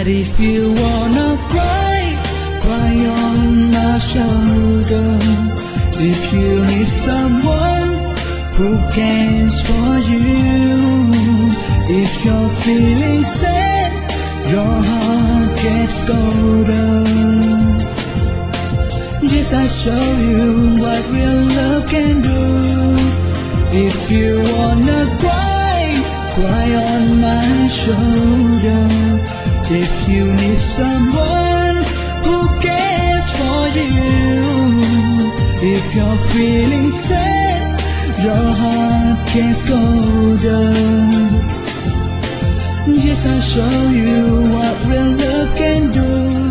But if you wanna cry, cry on my shoulder. If you need someone who cares for you, if you're feeling sad, your heart gets colder. Yes, I show you what real love can do. If you wanna cry, cry on my shoulder. If you need someone who cares for you, if you're feeling sad, your heart gets colder. Yes, I'll show you what real love can do.